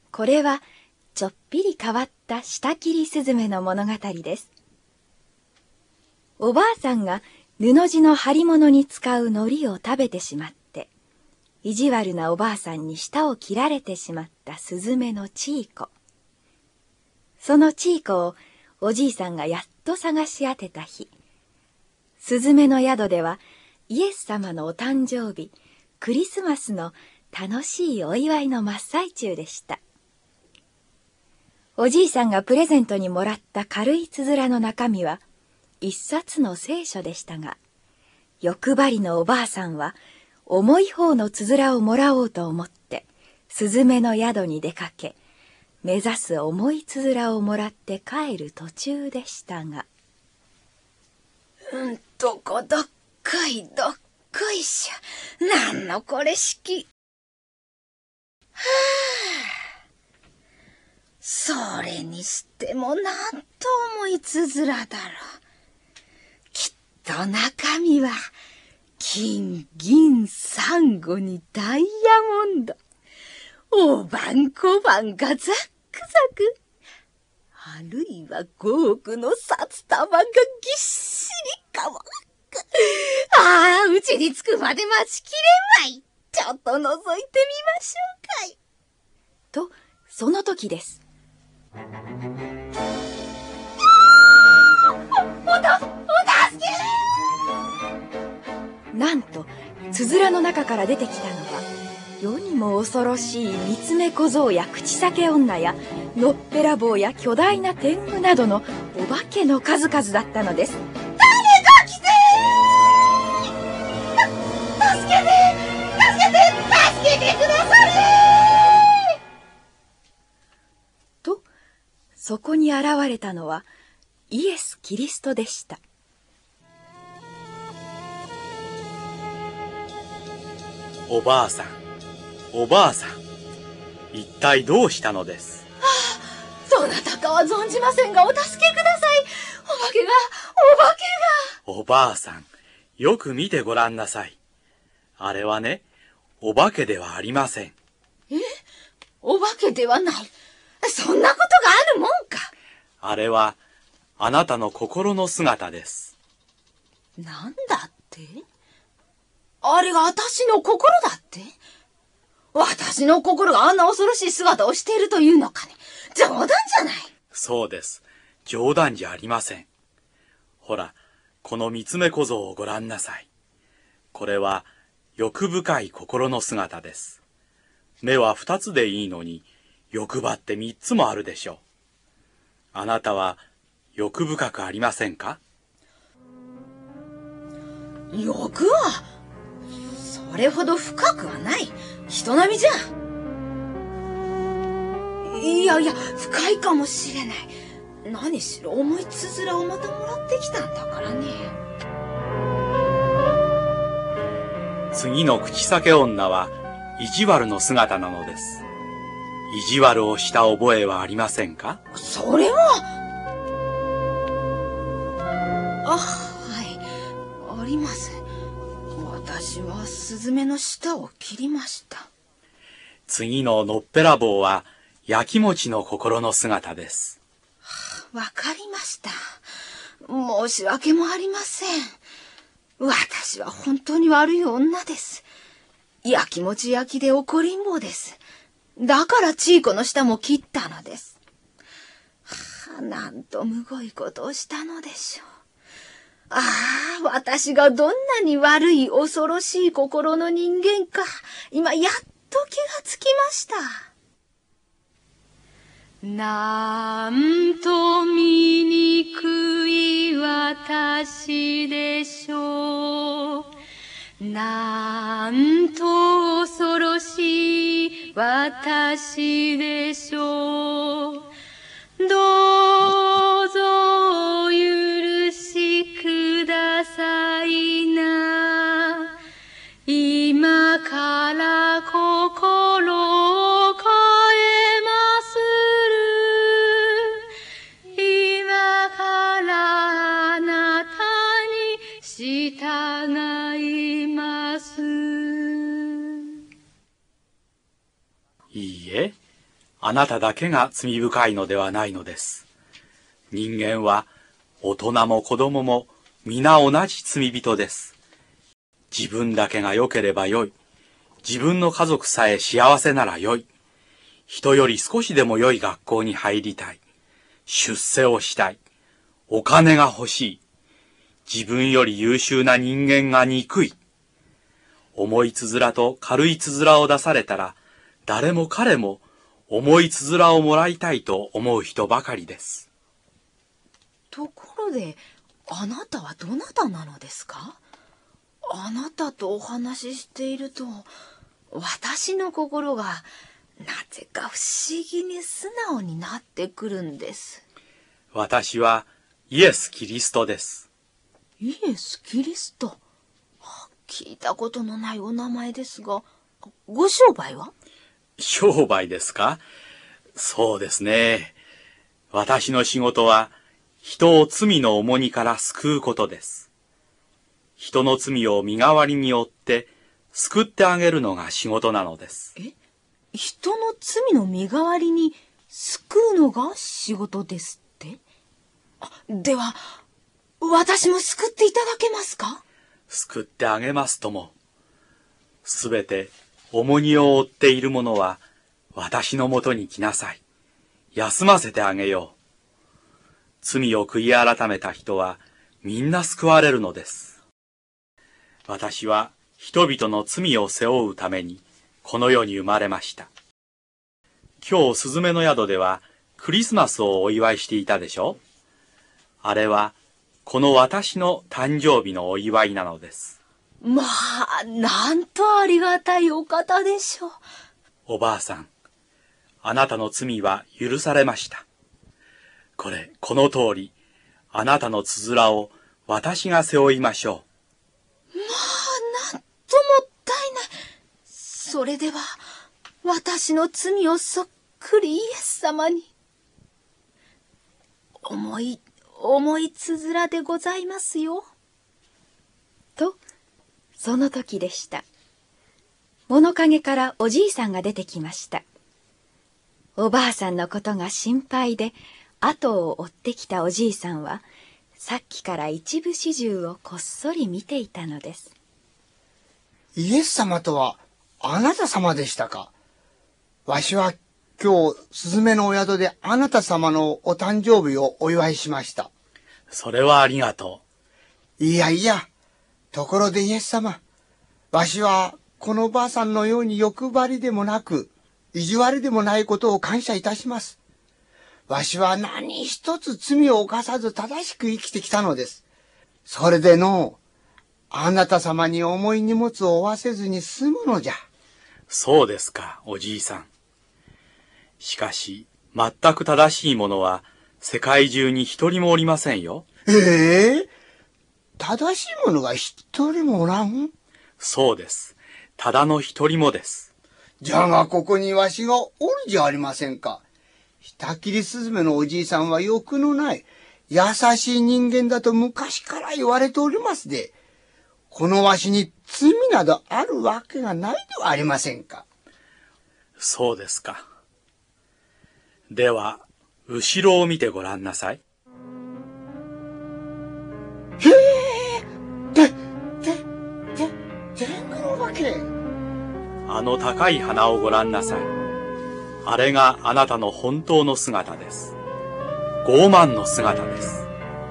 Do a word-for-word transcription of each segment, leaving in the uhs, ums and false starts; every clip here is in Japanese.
これはちょっぴり変わった舌切りスズメの物語です。おばあさんが布地の張り物に使う海苔を食べてしまって、意地悪なおばあさんに舌を切られてしまったスズメのチーコ。そのチーコをおじいさんがやっと探し当てた日、スズメの宿ではイエス様のお誕生日、クリスマスの楽しいお祝いの真っ最中でした。おじいさんがプレゼントにもらった軽いつづらの中身は一冊の聖書でしたが、欲張りのおばあさんは重い方のつづらをもらおうと思ってスズメの宿に出かけ、目指す重いつづらをもらって帰る途中でしたが、 うんとこどっこいどっこいしょ、なんのこれしき。はあ、それにしてもなんと重いつづらだろう。きっと中身は金銀サンゴにダイヤモンド、大判小判がザックザク、あるいはごおくの札束がぎっしりかわく。ああ、うちに着くまで待ちきれんわい。ちょっと覗いてみましょうかい。 と、その時です。 お、おた、お助け！なんと、つづらの中から出てきたのは、世にも恐ろしい三つ目小僧や口裂け女やのっぺらぼうや巨大な天狗などのお化けの数々だったのです。 誰か来てー！助けて！助けて！助けてくだされ！ と、そこに現れたのはイエス・キリストでした。 おばあさん、おばあさん、一体どうしたのです？ ああ、そなたかは存じませんが、お助けください。お化けが、お化けが。おばあさん、よく見てごらんなさい。あれはね、お化けではありません。 え？お化けではない。そんなことがあるもんか。 あれは、あなたの心の姿です。 なんだって？あれが私の心だって？私の心があんな恐ろしい姿をしているというのかね。冗談じゃない。 そうです。冗談じゃありません。ほら、この三つ目小僧をご覧なさい。これは欲深い心の姿です。目は二つでいいのに、欲張って三つもあるでしょう。あなたは欲深くありませんか？ 欲はそれほど深くはない。人並みじゃ。いやいや、深いかもしれない。何しろ重いつづらをまたもらってきたんだからね。 次の口裂け女は意地悪の姿なのです。意地悪をした覚えはありませんか？ それは。あ、はい、あります。私はスズメの舌を切りました。 次ののっぺらぼうは焼きもちの心の姿です。 わかりました。申し訳もありません。私は本当に悪い女です。焼きもち焼きで怒りん坊です。だからチーコの舌も切ったのです。はあ、なんとむごいことをしたのでしょう。ああ、私がどんなに悪い恐ろしい心の人間か、今やっと気がつきました。なんと醜い私でしょう。なんと恐ろしい私でしょう。どうぞお許しくださいな。今から心を変えまする。今からあなたに従います。 いいえ、 あなただけが罪深いのではないのです。人間は大人も子供も皆同じ罪人です。自分だけが良ければよい。自分の家族さえ幸せならよい。人より少しでも良い学校に入りたい。出世をしたい。お金が欲しい。自分より優秀な人間が憎い。重いつづらと軽いつづらを出されたら、誰も彼も重いつづらをもらいたいと思う人ばかりです。 ところで、あなたはどなたなのですか？あなたとお話ししていると、私の心がなぜか不思議に素直になってくるんです。 私はイエス・キリストです。 イエス・キリスト。聞いたことのないお名前ですが、ご商売は？ 商売ですか？そうですね。私の仕事は人を罪の重荷から救うことです。人の罪を身代わりによって救ってあげるのが仕事なのです。 え？人の罪の身代わりに救うのが仕事ですって？あ、では、私も救っていただけますか？ 救ってあげますとも。すべて重荷を負っている者は私のもとに来なさい。休ませてあげよう。罪を悔い改めた人はみんな救われるのです。私は人々の罪を背負うためにこの世に生まれました。今日すずめの宿ではクリスマスをお祝いしていたでしょ？あれはこの私の誕生日のお祝いなのです。 まあ、なんとありがたいお方でしょう。 おばあさん、あなたの罪は許されました。これ、この通り、あなたのつづらを私が背負いましょう。まあ、なんともったいない。それでは、私の罪をそっくりイエス様に。重い、重いつづらでございますよ。 と、その時でした。物陰からおじいさんが出てきました。おばあさんのことが心配で、後を追ってきたおじいさんは、さっきから一部始終をこっそり見ていたのです。 イエス様とはあなた様でしたか。わしは今日、すずめのお宿であなた様のお誕生日をお祝いしました。 それはありがとう。いやいや、ところでイエス様、わしはこのばあさんのように欲張りでもなく、意地悪でもないことを感謝いたします。わしは何一つ罪を犯さず正しく生きてきたのです。それでの、あなた様に重い荷物を負わせずに済むのじゃ。 そうですか、おじいさん。しかし、全く正しいものは世界中に一人もおりませんよ。 ええー、正しいものが一人もおらん？ そうです。ただの一人もです。 じゃがここにわしがおるじゃありませんか。下切りスズメのおじいさんは欲のない、優しい人間だと昔から言われておりますで、このわしに罪などあるわけがないではありませんか。 そうですか。では、後ろを見てごらんなさい。 へえ、で、で、で、天狗の化け。 あの高い花をごらんなさい。あれがあなたの本当の姿です。傲慢の姿です。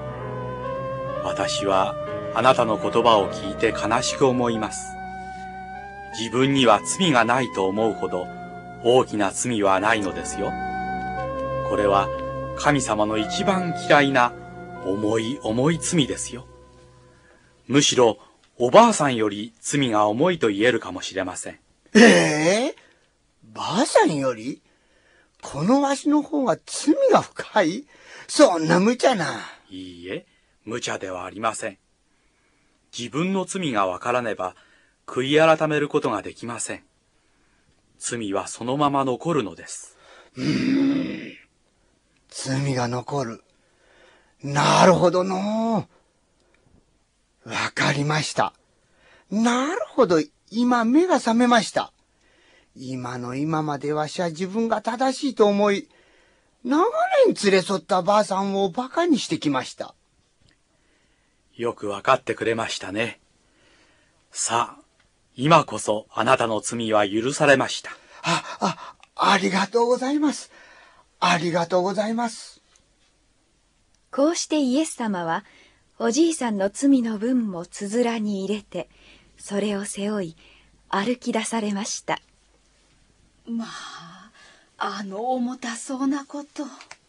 私はあなたの言葉を聞いて悲しく思います。自分には罪がないと思うほど大きな罪はないのですよ。これは神様の一番嫌いな重い重い罪ですよ。むしろおばあさんより罪が重いと言えるかもしれません。 ええー、ばあさんよりこのわしの方が罪が深い？そんな無茶な。 いいえ、無茶ではありません。自分の罪がわからねば悔い改めることができません。罪はそのまま残るのです。 うーん、罪が残る。なるほどのう。わかりました。なるほど、今目が覚めました。 今の今までわしは自分が正しいと思い、長年連れ添ったばあさんを馬鹿にしてきました。 よくわかってくれましたね。さあ、今こそあなたの罪は許されました。 あ、あ、ありがとうございます。ありがとうございます。 こうしてイエス様は、おじいさんの罪の分もつづらに入れて、それを背負い、歩き出されました。 まあ、あの重たそうなこと。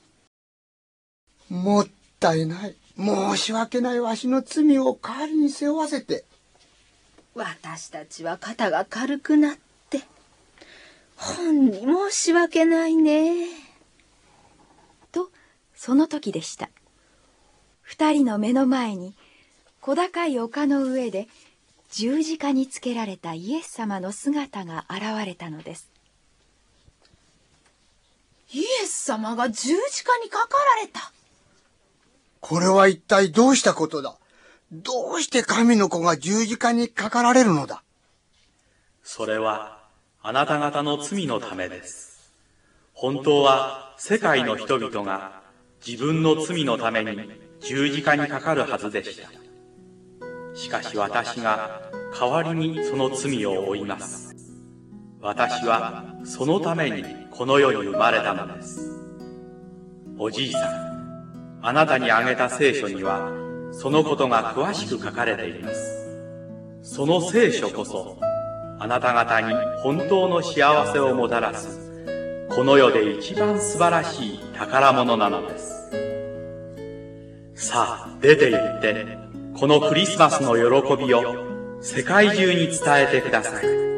もったいない。申し訳ないわしの罪を代わりに背負わせて。 私たちは肩が軽くなって、ほんに申し訳ないね。 と、その時でした。二人の目の前に、小高い丘の上で、十字架につけられたイエス様の姿が現れたのです。 イエス様が十字架にかかられた。 これは一体どうしたことだ。どうして神の子が十字架にかかられるのだ。 それはあなた方の罪のためです。本当は世界の人々が自分の罪のために十字架にかかるはずでした。しかし私が代わりにその罪を負います。私はそのためにこの世に生まれたのです。おじいさん、あなたにあげた聖書にはそのことが詳しく書かれています。その聖書こそあなた方に本当の幸せをもたらすこの世で一番素晴らしい宝物なのです。さあ出て行ってこのクリスマスの喜びを世界中に伝えてください。